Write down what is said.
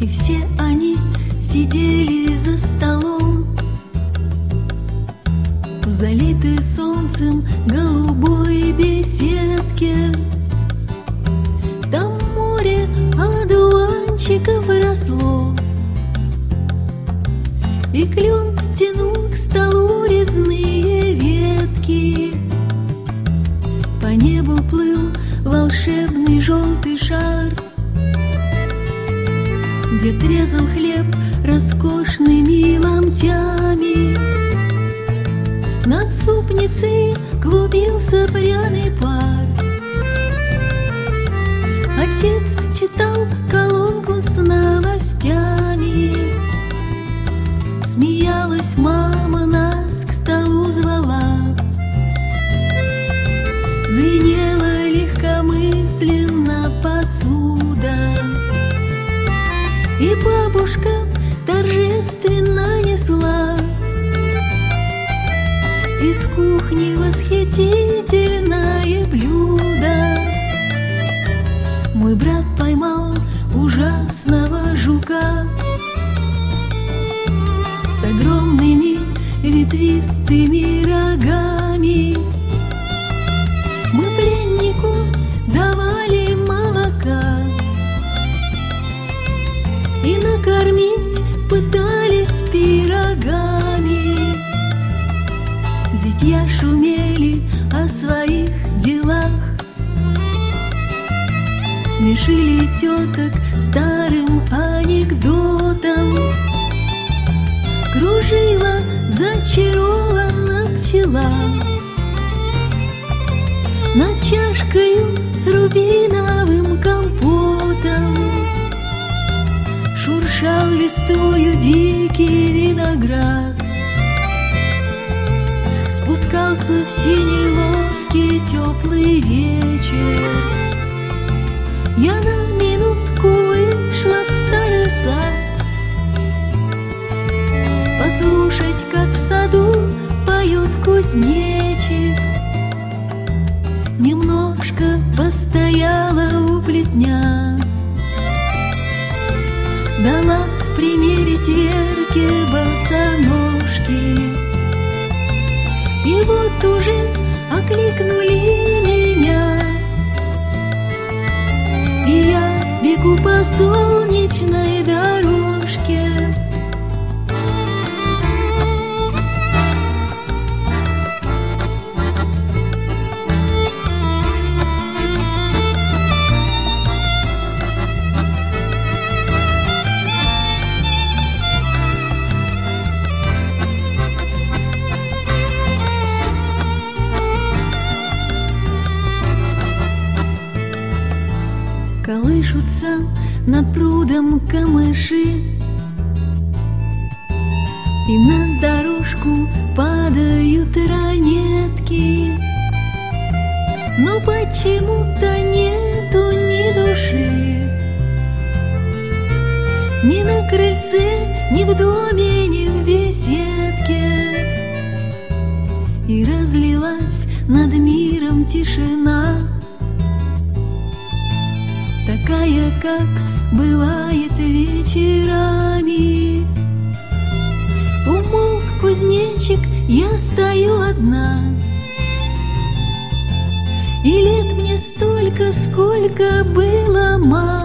И все они сидели за столом в залитой солнцем голубой беседке. Там море одуванчиков росло, и клен тянул к столу резные ветки. По небу плыл волшебный желтый шар. Дед резал хлеб роскошными ломтями. Над супницей клубился пряный пар. Отец читал колонку с новостями. Смеялась мама, нас к столу звала. Звенела легкомысленно посуда, и бабушка торжественно несла из кухни восхитительное блюдо. Мой брат поймал ужасного жука с огромными ветвистыми рогами. Мы пленнику давали молока и накормить пытались пирогами. Зятья шумели о своих делах, смешили теток старым анекдотом. Кружила зачарованно пчела над чашкою с рубиновым компотом. Шуршал листвою дикий виноград, спускался в синей лодке теплый вечер. Я на минутку вышла в старый сад послушать, как в саду поет кузнечик. Немножко постояла у плетня, дала примерить Верке босоножки. И вот уже окликнули меня, и я бегу по солнечной дорожке. Колышутся над прудом камыши, и на дорожку падают ранетки. Но почему-то нету ни души ни на крыльце, ни в доме, ни в беседке. И разлилась над миром тишина, такая, как бывает вечерами. Умолк кузнечик, я стою одна, и лет мне столько, сколько было маме.